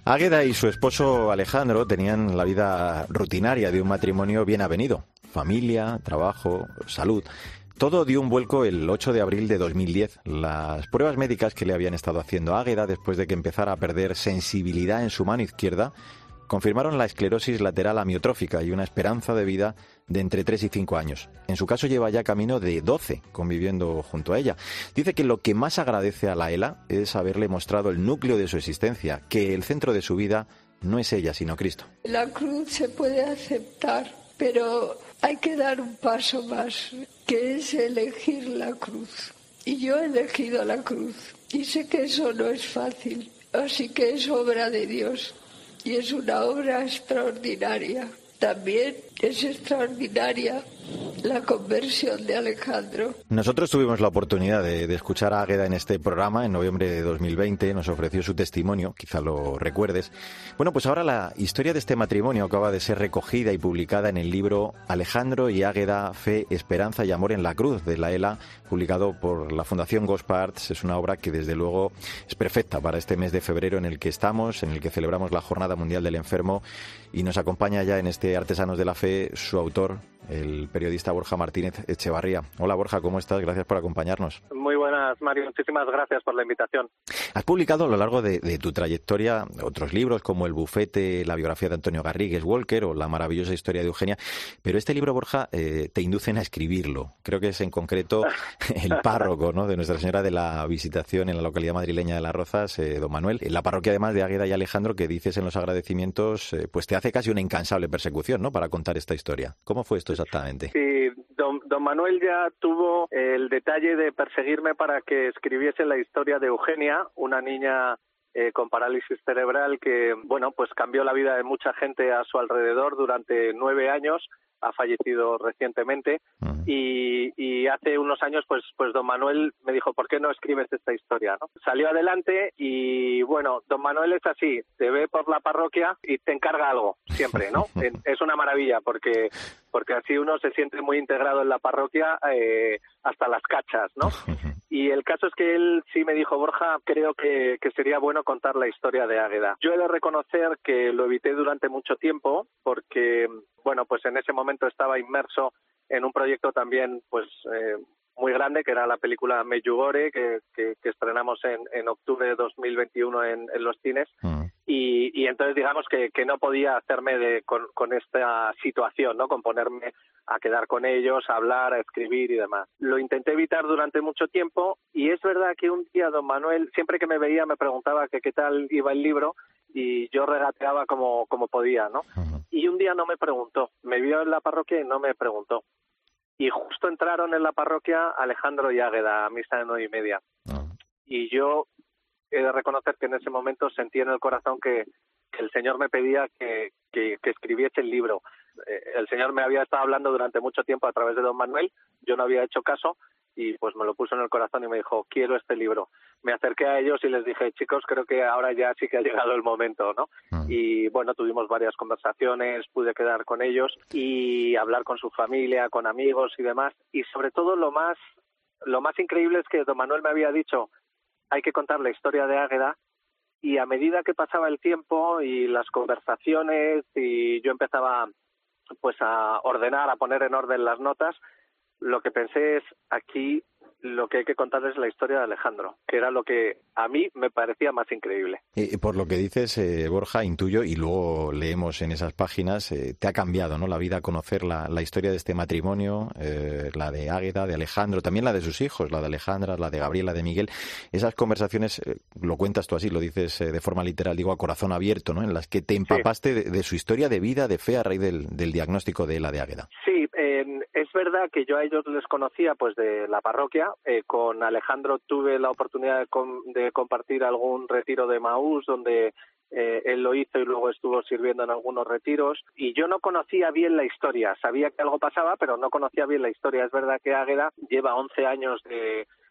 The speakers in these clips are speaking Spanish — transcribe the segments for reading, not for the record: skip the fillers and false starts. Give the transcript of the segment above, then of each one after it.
Águeda y su esposo Alejandro tenían la vida rutinaria de un matrimonio bien avenido. Familia, trabajo, salud. Todo dio un vuelco el 8 de abril de 2010. Las pruebas médicas que le habían estado haciendo a Águeda después de que empezara a perder sensibilidad en su mano izquierda confirmaron la esclerosis lateral amiotrófica y una esperanza de vida de entre 3 y 5 años. En su caso lleva ya camino de 12 conviviendo junto a ella. Dice que lo que más agradece a la ELA es haberle mostrado el núcleo de su existencia, que el centro de su vida no es ella, sino Cristo. La cruz se puede aceptar, pero hay que dar un paso más, que es elegir la cruz. Y yo he elegido la cruz. Y sé que eso no es fácil, así que es obra de Dios. Y es una obra extraordinaria. También es extraordinaria la conversión de Alejandro. Nosotros tuvimos la oportunidad de escuchar a Águeda en este programa en noviembre de 2020. Nos ofreció su testimonio, quizá lo recuerdes. Bueno, pues ahora la historia de este matrimonio acaba de ser recogida y publicada en el libro Alejandro y Águeda, Fe, Esperanza y Amor en la Cruz, de la ELA, publicado por la Fundación Gospa Arts. Es una obra que desde luego es perfecta para este mes de febrero en el que estamos, en el que celebramos la Jornada Mundial del Enfermo, y nos acompaña ya en este Artesanos de la Fe su autor, el periodista Borja Martínez Echevarría. Hola Borja, ¿cómo estás? Gracias por acompañarnos. Muy buenas, Mario. Muchísimas gracias por la invitación. Has publicado a lo largo de tu trayectoria otros libros como El Bufete, la biografía de Antonio Garrigues Walker o La maravillosa historia de Eugenia, pero este libro, Borja, te inducen a escribirlo. Creo que es en concreto el párroco, ¿no?, de Nuestra Señora de la Visitación en la localidad madrileña de Las Rozas, don Manuel. La parroquia, además de Águeda y Alejandro, que dices en los agradecimientos, pues te hace casi una incansable persecución, ¿no?, para contar esta historia. ¿Cómo fue esto exactamente? Sí, don Manuel ya tuvo el detalle de perseguirme para que escribiese la historia de Eugenia, una niña con parálisis cerebral que, bueno, pues cambió la vida de mucha gente a su alrededor durante 9 años. Ha fallecido recientemente. Y hace unos años pues don Manuel me dijo, ¿por qué no escribes esta historia?, ¿no? Salió adelante y bueno, don Manuel es así, te ve por la parroquia y te encarga algo siempre, ¿no? Es una maravilla porque así uno se siente muy integrado en la parroquia, hasta las cachas, ¿no? Y el caso es que él sí me dijo, Borja, creo que sería bueno contar la historia de Águeda. Yo he de reconocer que lo evité durante mucho tiempo porque, bueno, pues en ese momento estaba inmerso en un proyecto también, pues, muy grande, que era la película Medjugorje, que estrenamos en octubre de 2021 en los cines. Y entonces digamos que no podía hacerme con esta situación, ¿no?, con ponerme a quedar con ellos, a hablar, a escribir y demás. Lo intenté evitar durante mucho tiempo y es verdad que un día don Manuel, siempre que me veía, me preguntaba que qué tal iba el libro y yo regateaba como podía, ¿no? Y un día no me preguntó, me vio en la parroquia y no me preguntó. Y justo entraron en la parroquia Alejandro y Águeda a misa de 9:30. Y yo he de reconocer que en ese momento sentí en el corazón que el Señor me pedía que escribiese el libro. El Señor me había estado hablando durante mucho tiempo a través de don Manuel, yo no había hecho caso y pues me lo puso en el corazón y me dijo, quiero este libro. Me acerqué a ellos y les dije, chicos, creo que ahora ya sí que ha llegado el momento, ¿no? Y bueno, tuvimos varias conversaciones, pude quedar con ellos y hablar con su familia, con amigos y demás. Y sobre todo lo más increíble es que don Manuel me había dicho, hay que contar la historia de Águeda, y a medida que pasaba el tiempo y las conversaciones y yo empezaba pues a ordenar, a poner en orden las notas, lo que pensé es, aquí lo que hay que contar es la historia de Alejandro, que era lo que a mí me parecía más increíble. Por lo que dices, Borja, intuyo, y luego leemos en esas páginas, te ha cambiado, ¿no?, la vida conocer la historia de este matrimonio, la de Águeda, de Alejandro, también la de sus hijos, la de Alejandra, la de Gabriela, de Miguel. Esas conversaciones, lo cuentas tú así, lo dices de forma literal, digo, a corazón abierto, ¿no?, en las que te empapaste de su historia de vida, de fe, a raíz del diagnóstico de la de Águeda. Sí, es verdad que yo a ellos les conocía pues de la parroquia. Con Alejandro tuve la oportunidad de compartir algún retiro de Maús donde él lo hizo y luego estuvo sirviendo en algunos retiros y yo no conocía bien la historia, sabía que algo pasaba pero no conocía bien la historia. Es verdad que Águeda lleva 11 años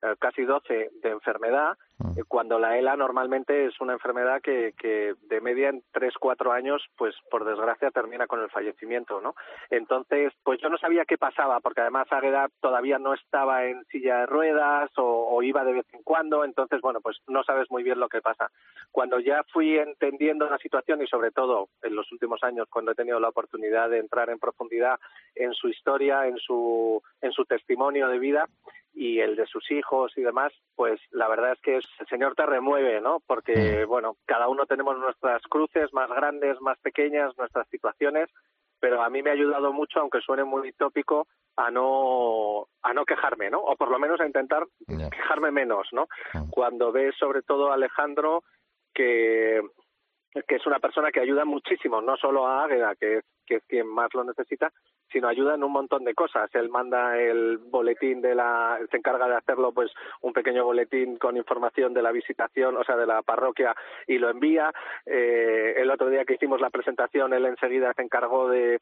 casi 12 de enfermedad, cuando la ELA normalmente es una enfermedad que de media en 3-4 años, pues por desgracia termina con el fallecimiento, ¿no? Entonces, pues yo no sabía qué pasaba, porque además Águeda todavía no estaba en silla de ruedas o iba de vez en cuando, entonces, bueno, pues no sabes muy bien lo que pasa. Cuando ya fui entendiendo la situación y sobre todo en los últimos años, cuando he tenido la oportunidad de entrar en profundidad en su historia, en su testimonio de vida y el de sus hijos y demás, pues la verdad es que el Señor te remueve, ¿no? Porque, bueno, cada uno tenemos nuestras cruces más grandes, más pequeñas, nuestras situaciones, pero a mí me ha ayudado mucho, aunque suene muy tópico, a no quejarme, ¿no? O por lo menos a intentar quejarme menos, ¿no? Cuando ves sobre todo a Alejandro, que es una persona que ayuda muchísimo, no solo a Águeda, que es quien más lo necesita, sino ayuda en un montón de cosas. Él manda el boletín se encarga de hacerlo, pues un pequeño boletín con información de la visitación, o sea, de la parroquia, y lo envía. El otro día que hicimos la presentación, él enseguida se encargó de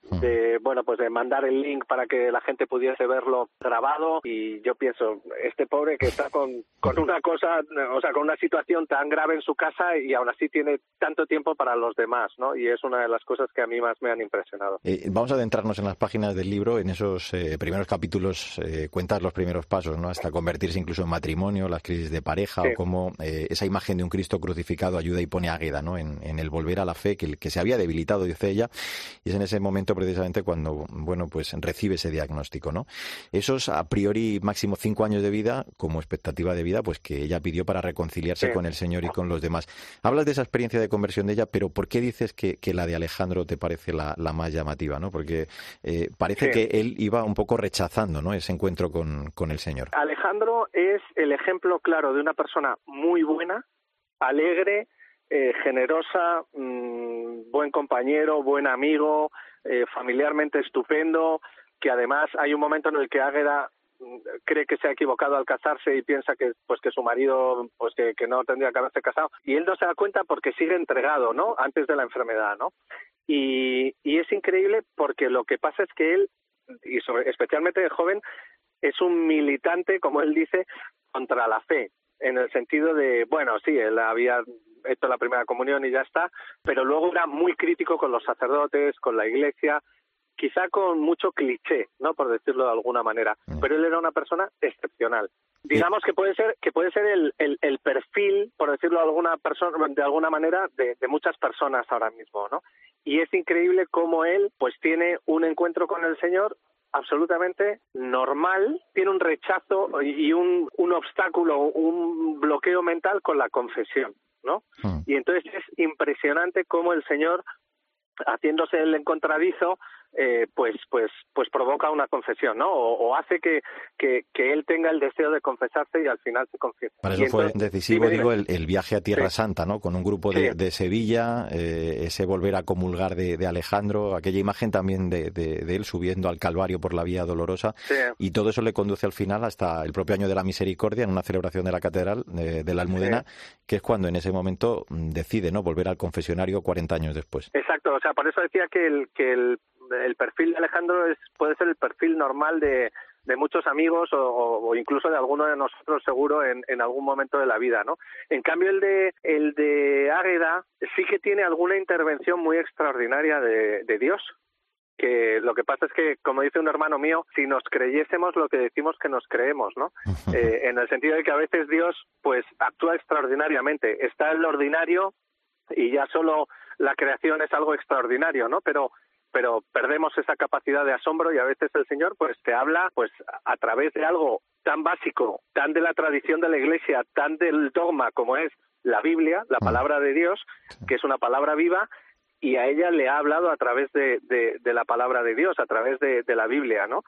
mandar el link para que la gente pudiese verlo grabado, y yo pienso, este pobre que está con una cosa, o sea, con una situación tan grave en su casa y aún así tiene tanto tiempo para los demás, ¿no? Y es una de las cosas que a mí más me han impresionado. Vamos a adentrarnos en las páginas del libro. En esos primeros capítulos cuentas los primeros pasos, ¿no? Hasta convertirse incluso en matrimonio, las crisis de pareja, o cómo esa imagen de un Cristo crucificado ayuda y pone a Águeda, ¿no? En el volver a la fe que se había debilitado, dice ella, y es en ese momento precisamente cuando, bueno, pues recibe ese diagnóstico, ¿no? Esos a priori máximo 5 años de vida como expectativa de vida, pues que ella pidió para reconciliarse con el Señor y con los demás. Hablas de esa experiencia de conversión de ella, pero ¿por qué dices que la de Alejandro te parece la más llamativa, ¿no? Porque parece que él iba un poco rechazando, ¿no?, ese encuentro con el Señor. Alejandro es el ejemplo claro de una persona muy buena, alegre, generosa, buen compañero, buen amigo, familiarmente estupendo, que además hay un momento en el que Águeda cree que se ha equivocado al casarse y piensa que su marido pues que no tendría que haberse casado, y él no se da cuenta porque sigue entregado, ¿no?, antes de la enfermedad, ¿no? Y es increíble porque lo que pasa es que él, especialmente de joven, es un militante, como él dice, contra la fe, en el sentido de, bueno, sí, él había hecho la primera comunión y ya está, pero luego era muy crítico con los sacerdotes, con la iglesia, quizá con mucho cliché, ¿no?, por decirlo de alguna manera, pero él era una persona excepcional. Digamos que puede ser el perfil, por decirlo de alguna manera, de muchas personas ahora mismo, ¿no? Y es increíble cómo él pues tiene un encuentro con el Señor absolutamente normal, tiene un rechazo y un obstáculo, un bloqueo mental con la confesión, ¿no? Y entonces es impresionante cómo el Señor, haciéndose el encontradizo, pues provoca una confesión, ¿no? O hace que él tenga el deseo de confesarse y al final se confiesa. Para eso fue decisivo, el viaje a Tierra Santa, ¿no? Con un grupo de Sevilla, ese volver a comulgar de Alejandro, aquella imagen también de él subiendo al Calvario por la Vía Dolorosa, y todo eso le conduce al final hasta el propio año de la Misericordia, en una celebración de la Catedral de la Almudena, que es cuando en ese momento decide, ¿no?, volver al confesionario 40 años después. Exacto, o sea, por eso decía que el perfil de Alejandro puede ser el perfil normal de muchos amigos o incluso de alguno de nosotros seguro en algún momento de la vida, ¿no? En cambio el de Águeda sí que tiene alguna intervención muy extraordinaria de Dios, que lo que pasa es que, como dice un hermano mío, si nos creyésemos lo que decimos que nos creemos, ¿no? En el sentido de que a veces Dios pues actúa extraordinariamente, está en lo ordinario y ya solo la creación es algo extraordinario, ¿no? Pero perdemos esa capacidad de asombro y a veces el Señor pues te habla pues a través de algo tan básico, tan de la tradición de la Iglesia, tan del dogma como es la Biblia, la palabra de Dios, que es una palabra viva, y a ella le ha hablado a través de la palabra de Dios, a través de la Biblia, ¿no?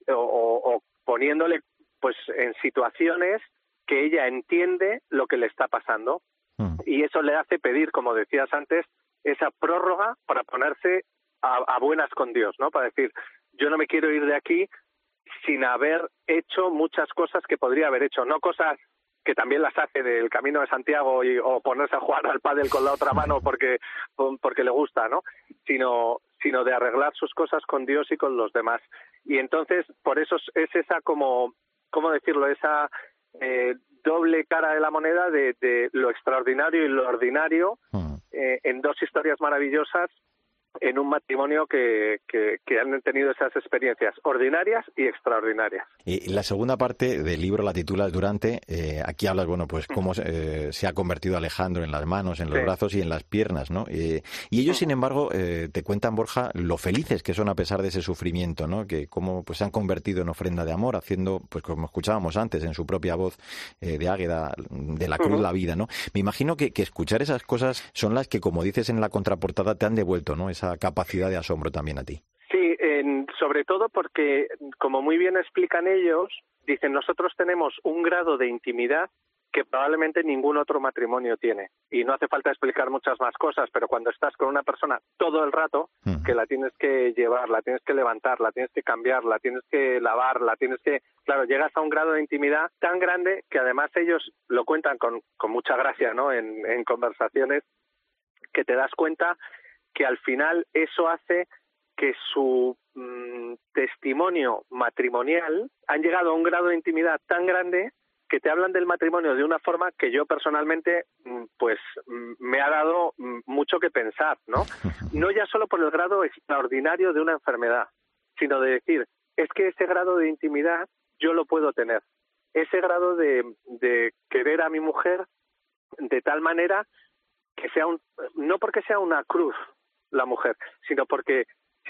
O poniéndole pues en situaciones que ella entiende lo que le está pasando, y eso le hace pedir, como decías antes, esa prórroga para ponerse a buenas con Dios, ¿no? Para decir, yo no me quiero ir de aquí sin haber hecho muchas cosas que podría haber hecho, no cosas que también las hace del Camino de Santiago o ponerse a jugar al pádel con la otra mano porque le gusta, ¿no? Sino de arreglar sus cosas con Dios y con los demás. Y entonces, por eso es esa ¿cómo decirlo? Esa doble cara de la moneda de lo extraordinario y lo ordinario en dos historias maravillosas en un matrimonio que han tenido esas experiencias ordinarias y extraordinarias. Y la segunda parte del libro la titulas Durante. Aquí hablas, bueno, pues cómo se ha convertido Alejandro en las manos, en los brazos y en las piernas, ¿no? Y ellos, sin embargo, te cuentan, Borja, lo felices que son a pesar de ese sufrimiento, ¿no? Que cómo pues se han convertido en ofrenda de amor, haciendo, pues como escuchábamos antes, en su propia voz de Águeda, de la cruz la vida, ¿no? Me imagino que escuchar esas cosas son las que, como dices en la contraportada, te han devuelto, ¿no? Esa capacidad de asombro también a ti. Sí, sobre todo porque, como muy bien explican ellos, dicen, nosotros tenemos un grado de intimidad que probablemente ningún otro matrimonio tiene. Y no hace falta explicar muchas más cosas, pero cuando estás con una persona todo el rato, que la tienes que llevar, la tienes que levantar, la tienes que cambiar, la tienes que lavar, la tienes que... Claro, llegas a un grado de intimidad tan grande que además ellos lo cuentan con mucha gracia, ¿no? En conversaciones, que te das cuenta que al final eso hace que su testimonio matrimonial han llegado a un grado de intimidad tan grande que te hablan del matrimonio de una forma que yo personalmente pues me ha dado mucho que pensar, ¿no? No ya solo por el grado extraordinario de una enfermedad, sino de decir, es que ese grado de intimidad yo lo puedo tener. Ese grado de querer a mi mujer de tal manera que sea no porque sea una cruz la mujer, sino porque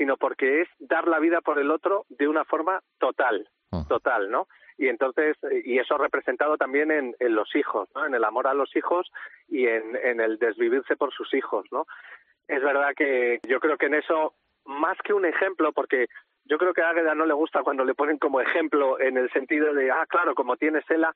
es dar la vida por el otro de una forma total, ¿no? Y entonces, y eso representado también en los hijos, ¿no? En el amor a los hijos y en el desvivirse por sus hijos, ¿no? Es verdad que yo creo que en eso, más que un ejemplo, porque yo creo que a Águeda no le gusta cuando le ponen como ejemplo en el sentido de, claro, como tiene Sela,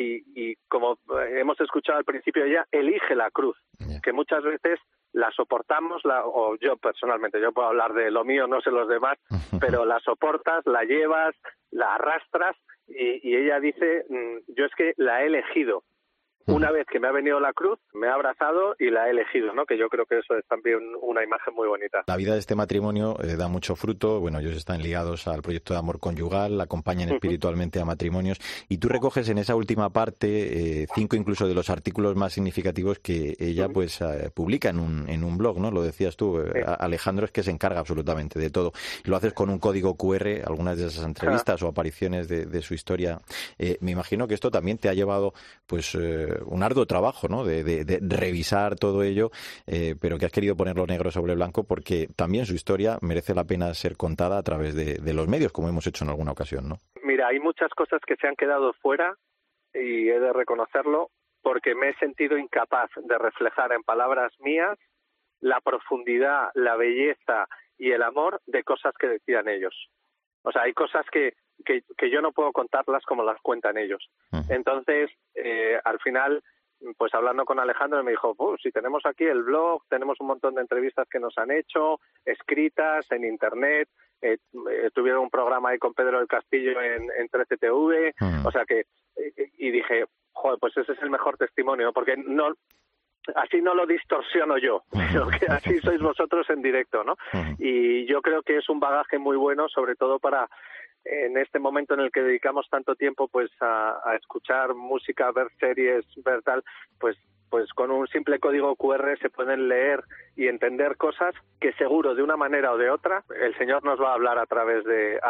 y como hemos escuchado al principio, ella elige la cruz, que muchas veces la soportamos, o yo personalmente, yo puedo hablar de lo mío, no sé los demás, pero la soportas, la llevas, la arrastras, y ella dice, yo es que la he elegido. Una vez que me ha venido la cruz, me ha abrazado y la he elegido, ¿no? Que yo creo que eso es también una imagen muy bonita. La vida de este matrimonio da mucho fruto. Bueno, ellos están ligados al proyecto de amor conyugal, acompañan espiritualmente a matrimonios. Y tú recoges en esa última parte 5 incluso de los artículos más significativos que ella pues publica en un blog, ¿no? Lo decías tú, Alejandro es que se encarga absolutamente de todo. Lo haces con un código QR, algunas de esas entrevistas o apariciones de su historia. Me imagino que esto también te ha llevado pues un arduo trabajo, ¿no? De revisar todo ello, pero que has querido ponerlo negro sobre blanco porque también su historia merece la pena ser contada a través de los medios, como hemos hecho en alguna ocasión, ¿no? Mira, hay muchas cosas que se han quedado fuera y he de reconocerlo porque me he sentido incapaz de reflejar en palabras mías la profundidad, la belleza y el amor de cosas que decían ellos. O sea, hay cosas que yo no puedo contarlas como las cuentan ellos. Entonces, al final, pues hablando con Alejandro, me dijo, si tenemos aquí el blog, tenemos un montón de entrevistas que nos han hecho, escritas en internet, tuvieron un programa ahí con Pedro del Castillo en 13TV, o sea que, y dije, joder, pues ese es el mejor testimonio, porque no... Así no lo distorsiono yo, sino que así sois vosotros en directo, ¿no? Y yo creo que es un bagaje muy bueno, sobre todo para en este momento en el que dedicamos tanto tiempo pues a escuchar música, ver series, ver tal, pues con un simple código QR se pueden leer y entender cosas que seguro de una manera o de otra el Señor nos va a hablar a través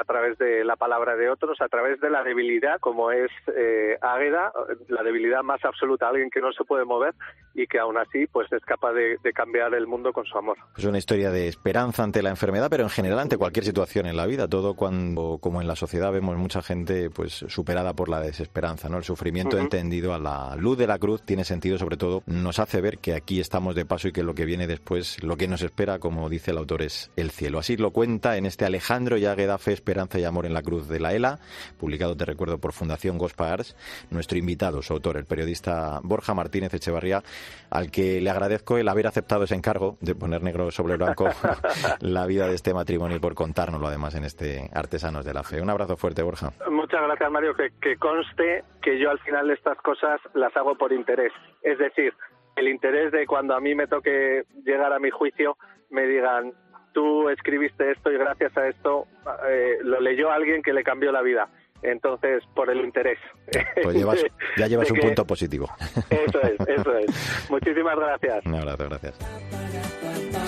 de la palabra de otros, a través de la debilidad como es Águeda, la debilidad más absoluta, alguien que no se puede mover y que aún así pues es capaz de cambiar el mundo con su amor. Es una historia de esperanza ante la enfermedad, pero en general ante cualquier situación en la vida, todo cuando, como en la sociedad vemos mucha gente pues superada por la desesperanza, ¿no? El sufrimiento entendido a la luz de la cruz tiene sentido, sobre todo nos hace ver que aquí estamos de paso y que lo que viene después, lo que nos espera, como dice el autor, es el cielo. Así lo cuenta en este Alejandro y Águeda, Fe, Esperanza y Amor en la Cruz de la ELA, publicado, te recuerdo, por Fundación Gospa Arts. Nuestro invitado, su autor, el periodista Borja Martínez Echevarría, al que le agradezco el haber aceptado ese encargo de poner negro sobre blanco la vida de este matrimonio y por contárnoslo además en este Artesanos de la Fe. Un abrazo fuerte, Borja. Muchas gracias, Mario, que conste que yo al final estas cosas las hago por interés. Es decir, el interés de cuando a mí me toque llegar a mi juicio, me digan, tú escribiste esto y gracias a esto lo leyó alguien que le cambió la vida. Entonces, por el interés. Pues ya llevas un punto positivo. Eso es. Muchísimas gracias. Un abrazo, gracias.